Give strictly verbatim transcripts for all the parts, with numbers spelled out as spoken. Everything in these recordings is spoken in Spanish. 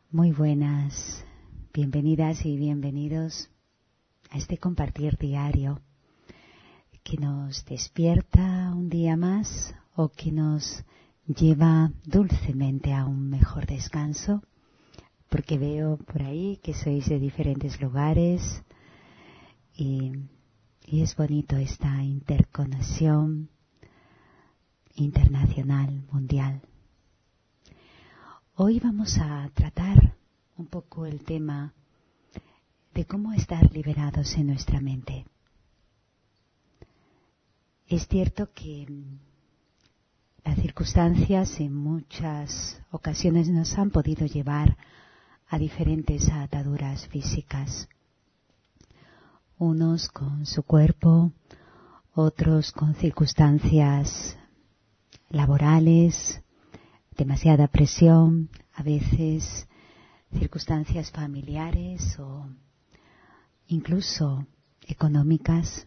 Muy buenas, bienvenidas y bienvenidos a este compartir diario que nos despierta un día más o que nos lleva dulcemente a un mejor descanso, porque veo por ahí que sois de diferentes lugares y, y es bonito esta interconexión internacional, mundial. Hoy vamos a tratar un poco el tema de cómo estar liberados en nuestra mente. Es cierto que las circunstancias en muchas ocasiones nos han podido llevar a diferentes ataduras físicas. Unos con su cuerpo, otros con circunstancias laborales, demasiada presión, a veces circunstancias familiares o incluso económicas.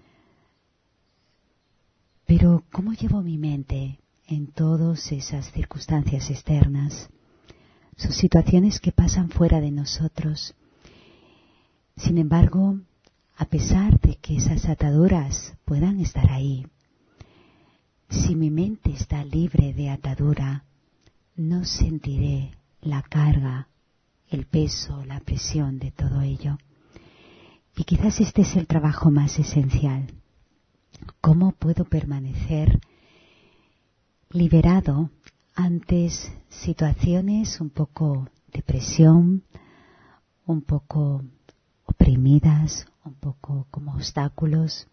Pero ¿cómo llevo mi mente en todas esas circunstancias externas? Son situaciones que pasan fuera de nosotros. Sin embargo, a pesar de que esas ataduras puedan estar ahí, si mi mente está libre de atadura, no sentiré la carga, el peso, la presión de todo ello. Y quizás este es el trabajo más esencial. ¿Cómo puedo permanecer liberado ante situaciones un poco de presión, un poco oprimidas, un poco como obstáculos,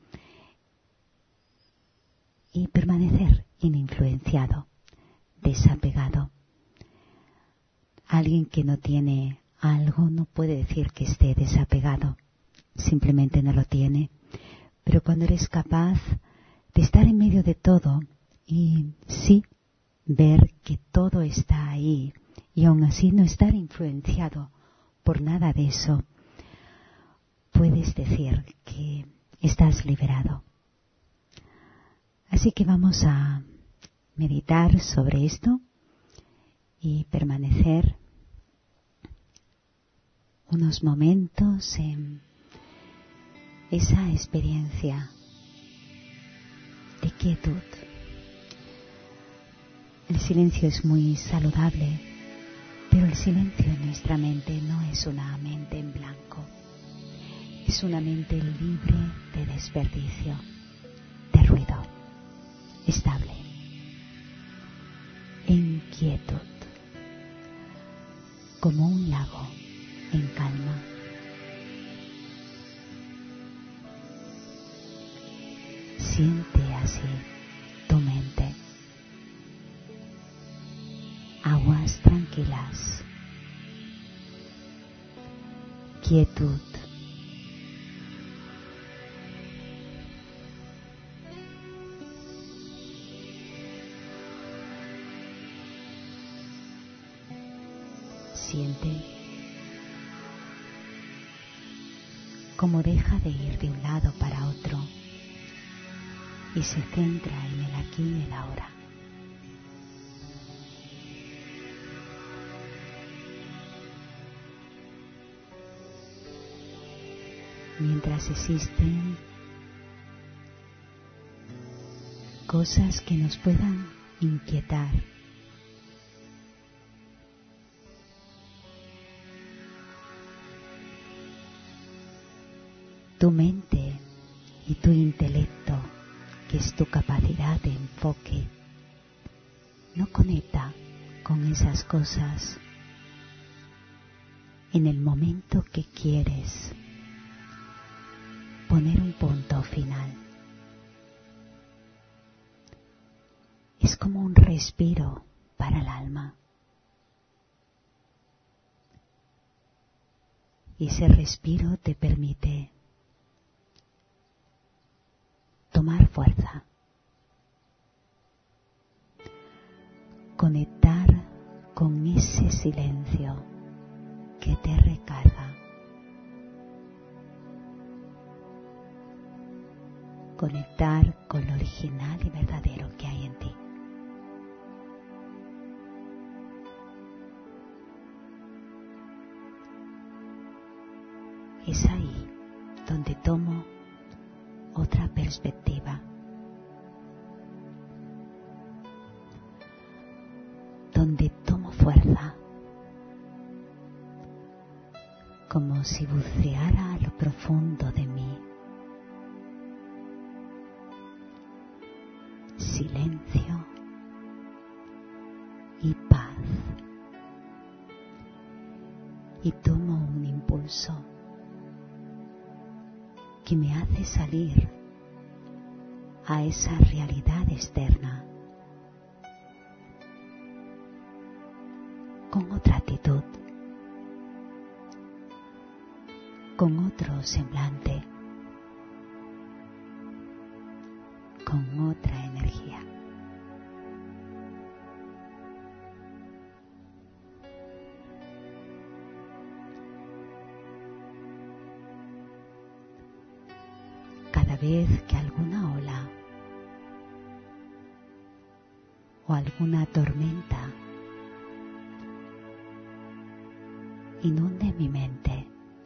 y permanecer ininfluenciado, desapegado? Alguien que no tiene algo no puede decir que esté desapegado, simplemente no lo tiene. Pero cuando eres capaz de estar en medio de todo y sí ver que todo está ahí y aún así no estar influenciado por nada de eso, puedes decir que estás liberado. Así que vamos a meditar sobre esto y permanecer unos momentos en esa experiencia de quietud. El silencio es muy saludable, pero el silencio en nuestra mente no es una mente en blanco, es una mente libre de desperdicio, de ruido, estable, en quietud, como un lago en calma. Siente así tu mente. Aguas tranquilas. Quietud. Siente cómo deja de ir de un lado para otro y se centra en el aquí y el ahora. Mientras existen cosas que nos puedan inquietar, tu mente y tu intelecto, que es tu capacidad de enfoque, no conecta con esas cosas en el momento que quieres poner un punto final. Es como un respiro para el alma. Y ese respiro te permite tomar fuerza, conectar con ese silencio que te recarga, conectar con lo original y verdadero que hay en ti. Es ahí donde tomo otra perspectiva, donde tomo fuerza, como si buceara a lo profundo de mí. Silencio y paz. Y tomo un impulso que me hace salir a esa realidad externa con otra actitud, con otro semblante, con otra energía. Cada vez que alguna ola o alguna tormenta inunde mi mente,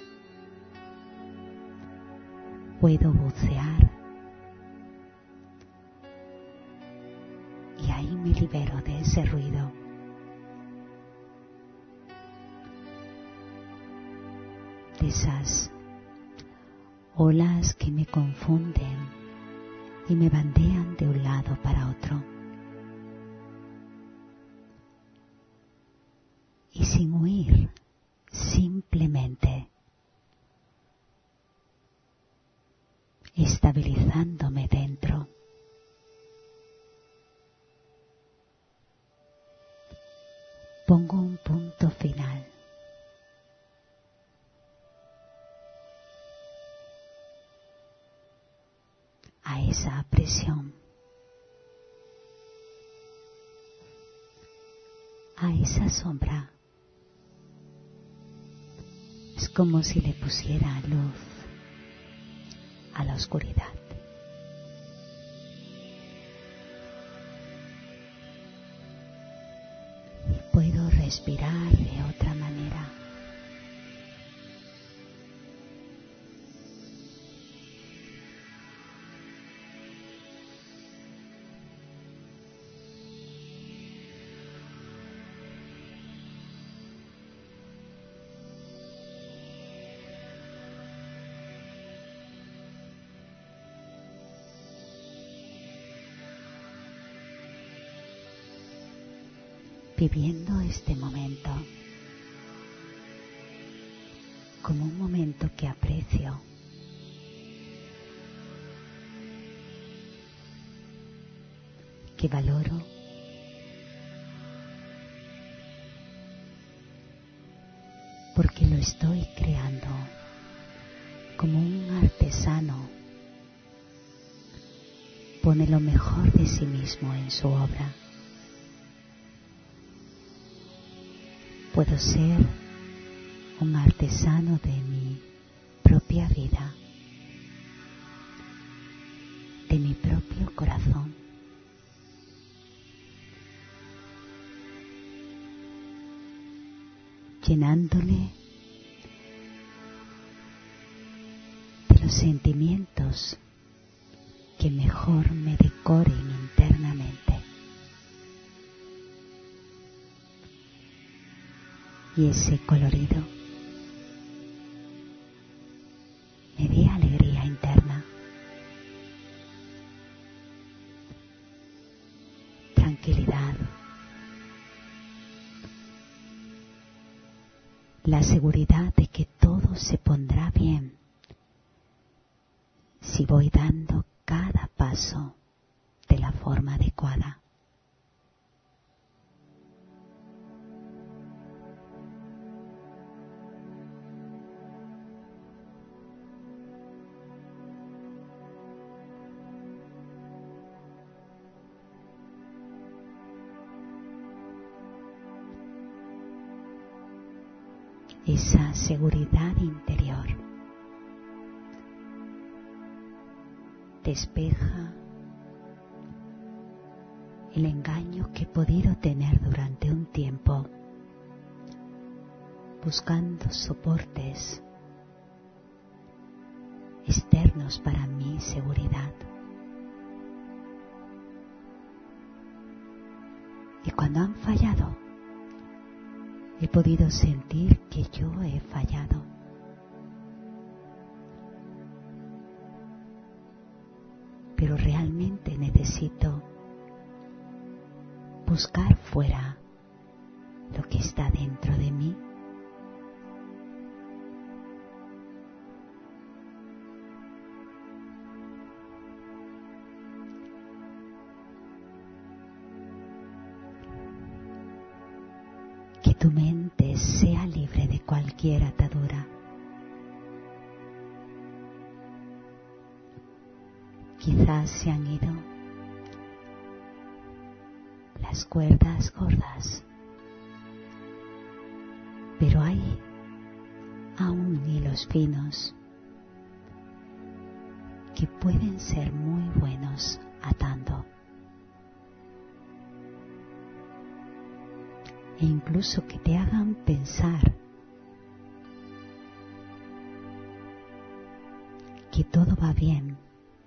puedo bucear y ahí me libero de ese ruido. De esas olas que me confunden y me bandean de un lado para otro. Y sin huir, simplemente estabilizándome dentro. Pongo un punto final. A esa presión, a esa sombra. Es como si le pusiera luz a la oscuridad. Y puedo respirar de otra manera. Viviendo este momento como un momento que aprecio, que valoro, porque lo estoy creando como un artesano pone lo mejor de sí mismo en su obra. Puedo ser un artesano de mi propia vida, de mi propio corazón. Llenándole de los sentimientos que mejor me decoren internamente. Y ese colorido me dé alegría interna, tranquilidad, la seguridad de que todo se pondrá bien si voy dando cada paso de la forma adecuada. Esa seguridad interior despeja el engaño que he podido tener durante un tiempo, buscando soportes externos para mi seguridad. Y cuando han fallado, he podido sentir que yo he fallado. Pero realmente necesito buscar fuera lo que está dentro de mí. Que tu mente sea libre de cualquier atadura. Quizás se han ido las cuerdas gordas, pero hay aún hilos finos que pueden ser muy buenos atando. E incluso que te hagan pensar que todo va bien,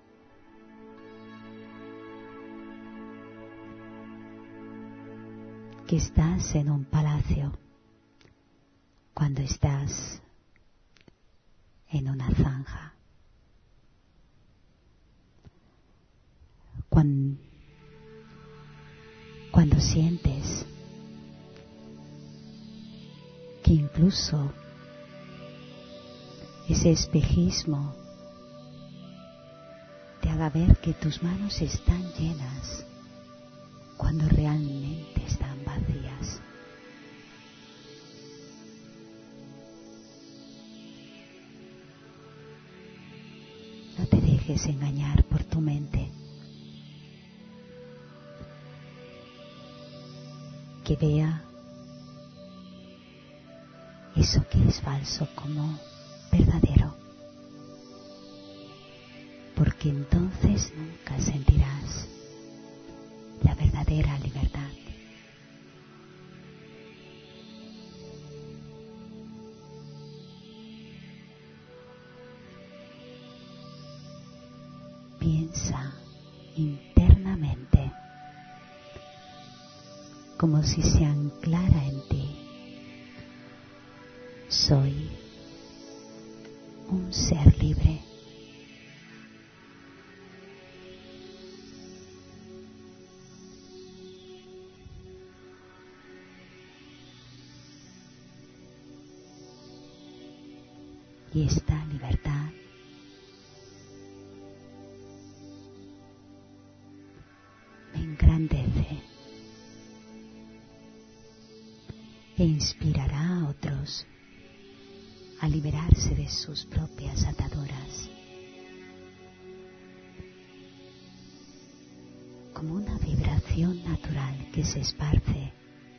que estás en un palacio cuando estás en una zanja. Cuando, cuando sientes que incluso ese espejismo te haga ver que tus manos están llenas cuando realmente están vacías. No te dejes engañar por tu mente, que vea eso que es falso como verdadero, porque entonces nunca sentirás la verdadera libertad. Piensa internamente como si se anclara en ti. Soy un ser libre. Y esta libertad me engrandece e inspirará a otros a liberarse de sus propias ataduras, como una vibración natural que se esparce,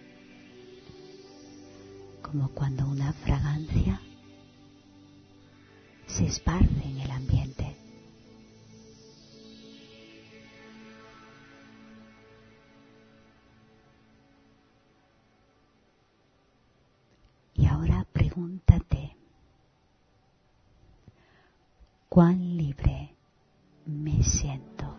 como cuando una fragancia se esparce en el ambiente. Y ahora pregúntate, ¿cuán libre me siento?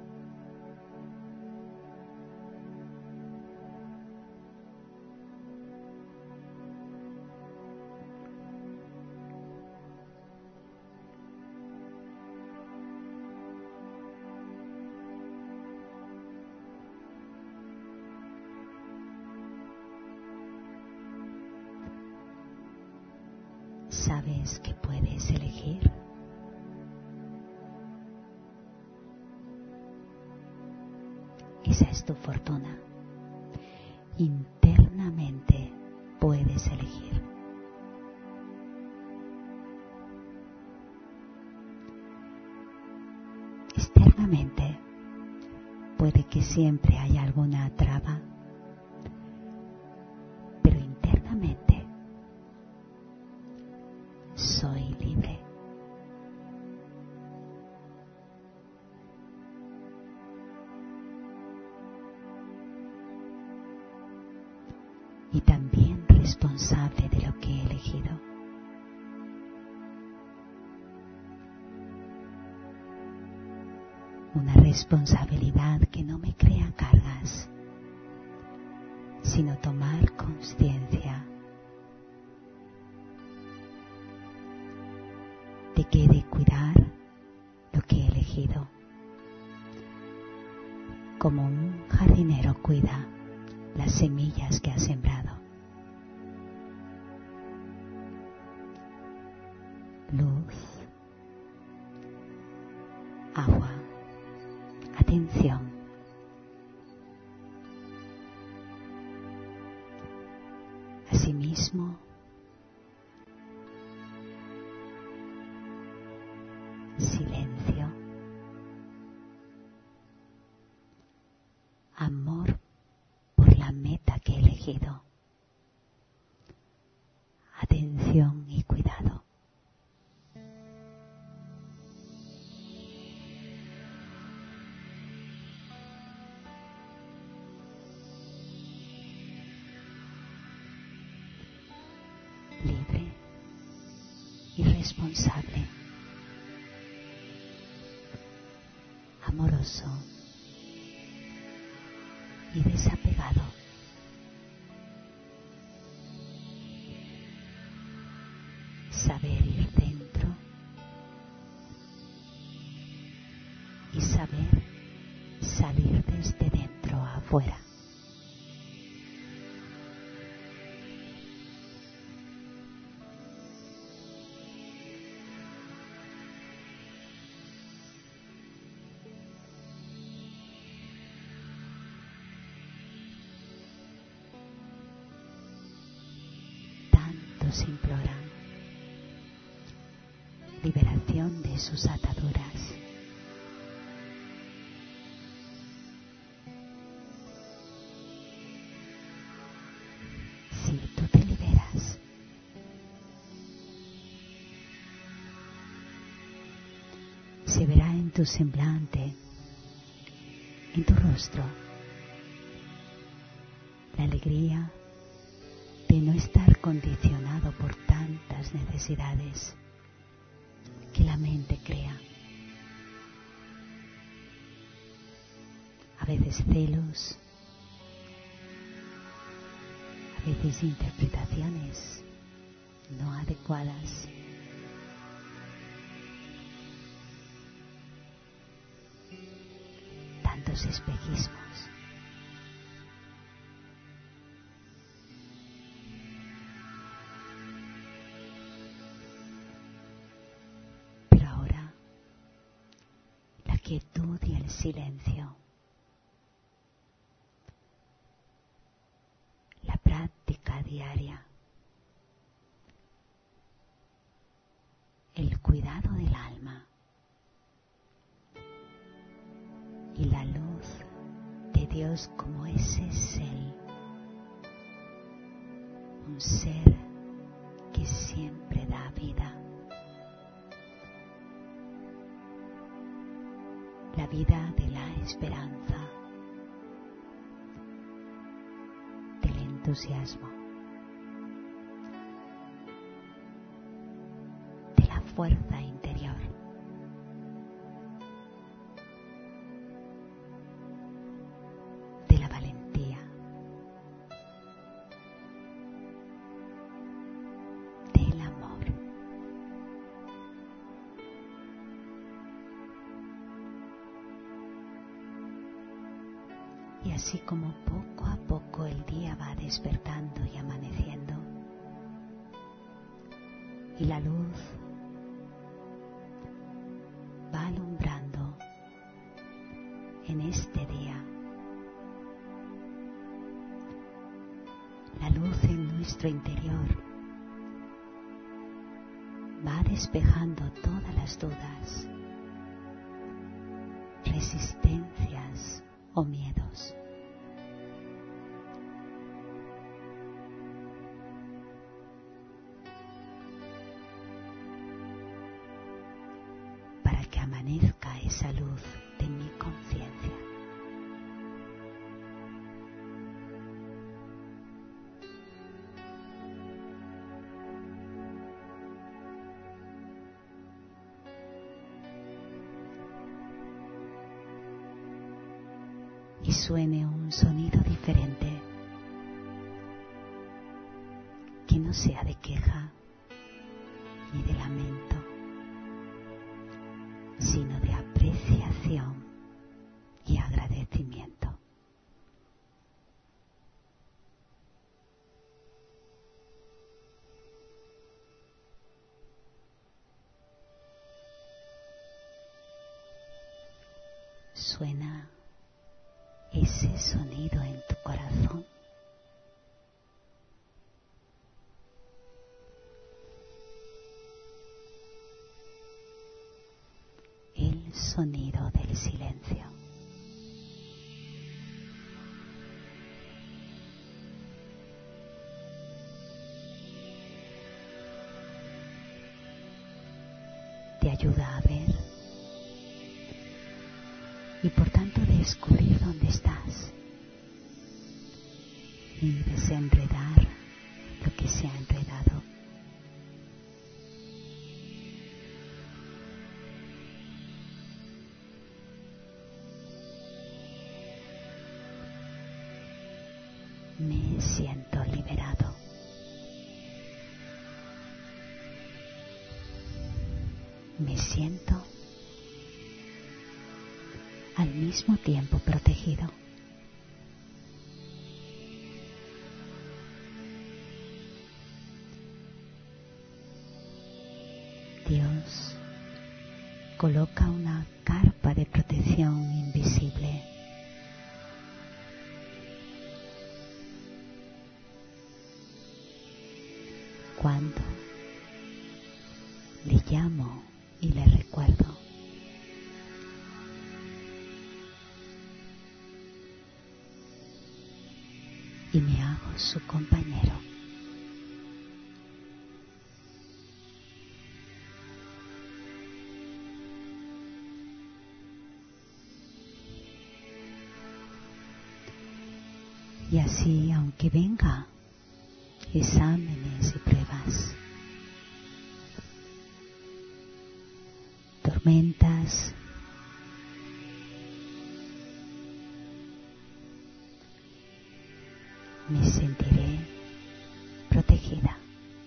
¿Sabes que puedes elegir? Esa es tu fortuna. Internamente puedes elegir. Externamente puede que siempre haya alguna traba, pero internamente soy libre. Y también responsable de lo que he elegido. una responsabilidad que no me crea cargas, sino tomar conciencia de que he de cuidar lo que he elegido, como un jardinero cuida las semillas que ha sembrado. Luz, agua, atención. Asimismo, silencio, amor por la meta que he elegido, atención y cuidado. Libre y responsable, amoroso y desapegado. Saber ir dentro y saber salir desde dentro a afuera. Imploran liberación de sus ataduras. Si tú te liberas, se verá en tu semblante, en tu rostro, la alegría de no estar condicionado por tantas necesidades que la mente crea. A veces celos, a veces interpretaciones no adecuadas. Tantos espejismos. Quietud y el silencio, la práctica diaria, el cuidado del alma y la luz de Dios como ese ser, un ser que siempre da vida. La vida de la esperanza, del entusiasmo, de la fuerza interior. De la valentía, del amor. Y así como poco a poco el día va despertando y amaneciendo, y la luz va alumbrando en este día, la luz en nuestro interior va despejando todas las dudas, resistencias o miedos. Para que amanezca esa luz de mi conciencia. suene un sonido diferente, que no sea de queja ni de lamento, sino de apreciación y agradecimiento. Suena ese sonido en tu corazón. El sonido del silencio. Te ayuda a ver y por tanto descubrir dónde estás y desenredar lo que se ha enredado. Me siento liberado. Me siento al mismo tiempo protegido. Dios coloca una carpa de protección invisible. Cuando le llamo y le recuerdo, y me hago su compañero. Y así, aunque venga exámenes y pruebas, tormentas, me sentiré protegida,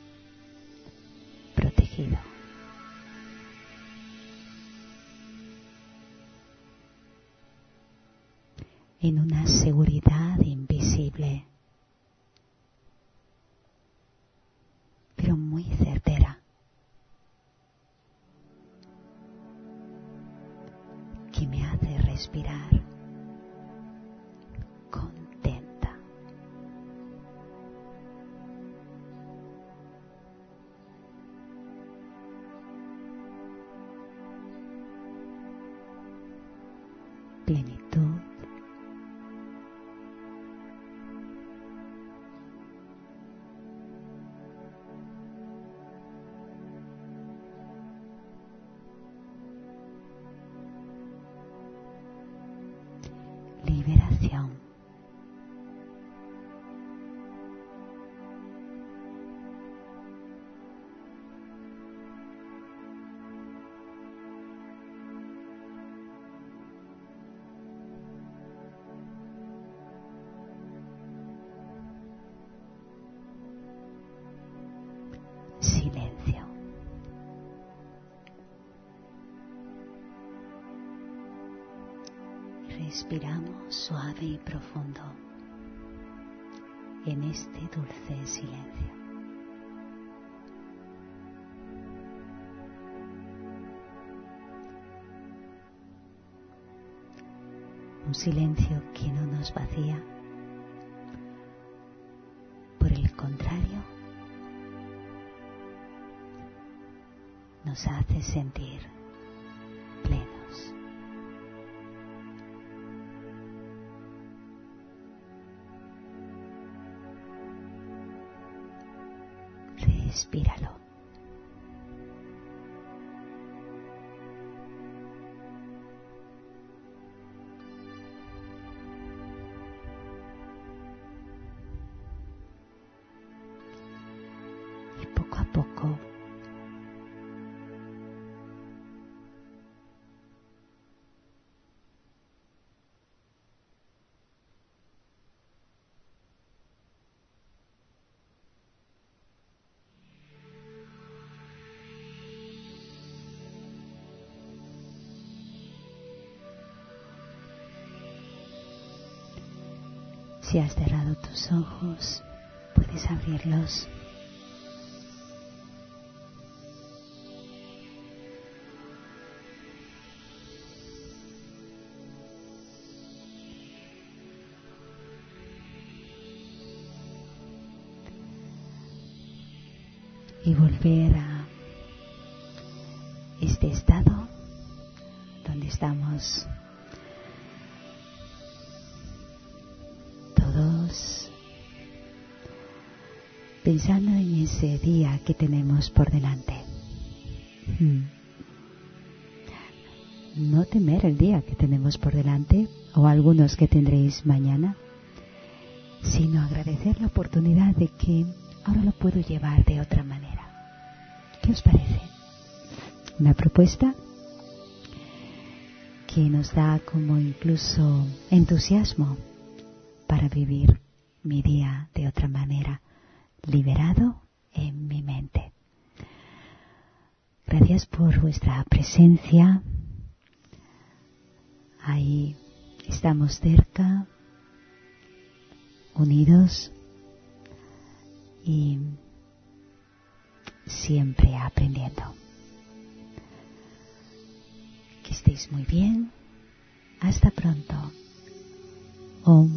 protegido. En una seguridad invisible, pero muy certera, que me hace respirar contenta. Plenitud. Liberación. Silencio. Respiramos suave y profundo en este dulce silencio. Un silencio que no nos vacía, por el contrario, nos hace sentir plenos. Respíralo. Y poco a poco Si has cerrado tus ojos, puedes abrirlos. Y volver a este estado donde estamos todos pensando en ese día que tenemos por delante. No temer el día que tenemos por delante o algunos que tendréis mañana, sino agradecer la oportunidad de que ahora lo puedo llevar de otra manera. ¿Qué os parece? Una propuesta que nos da como incluso entusiasmo para vivir mi día de otra manera, liberado en mi mente. Gracias por vuestra presencia. Ahí estamos cerca, unidos y siempre aprendiendo. Que estéis muy bien. Hasta pronto. Om